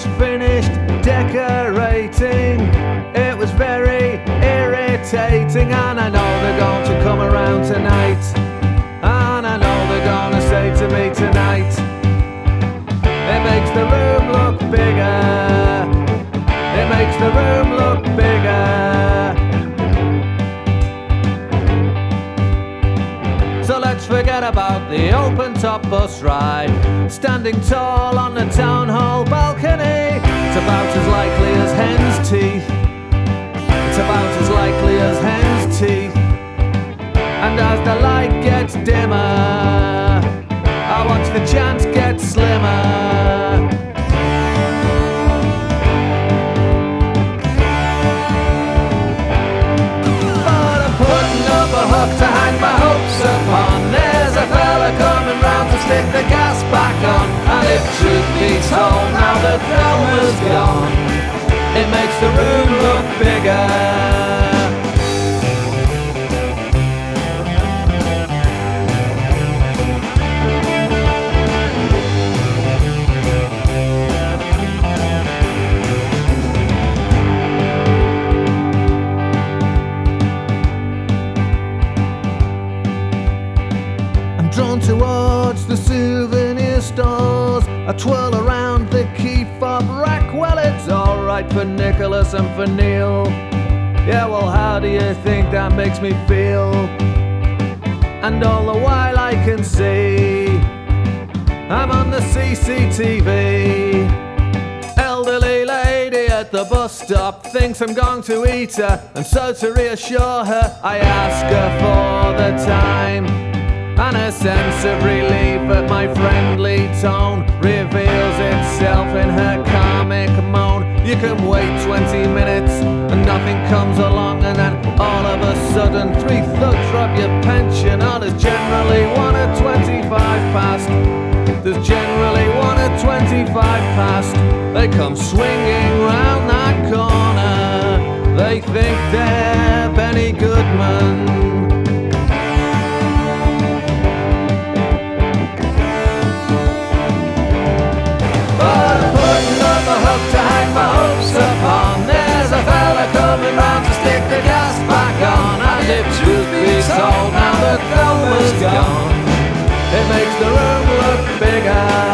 just finished decorating. It was very irritating, and I know they're going to come around tonight, and I know they're gonna say to me tonight, it makes the room look bigger, it makes the room look bigger. So let's forget about the open-top bus ride, standing tall on the town hall balcony. It's about as likely as hen's teeth, it's about as likely as hen's teeth. And as the light gets dimmer, I watch the chance get slimmer. But I'm putting up a hook to hang my hopes upon. There's a fella coming round to stick the gas back on. And if truth be told, now the film is gone, it makes the room look bigger. Drawn towards the souvenir stores, I twirl around the key fob rack. Well, it's alright for Nicholas and for Neil. Yeah, well, how do you think that makes me feel? And all the while I can see I'm on the CCTV. Elderly lady at the bus stop thinks I'm going to eat her, and so to reassure her, I ask her for the time. And a sense of relief at my friendly tone reveals itself in her comic moan. You can wait 20 minutes and nothing comes along, and then all of a sudden 3 thugs rob your pension. Oh, there's generally 1 at 25 past. There's generally 1 at 25 past. They come swinging round that corner. They think they're Benny Goodman. To hang my hopes upon. There's a fella coming round to stick the gas back on. And if truth be told, now the film is gone, it makes the room look bigger.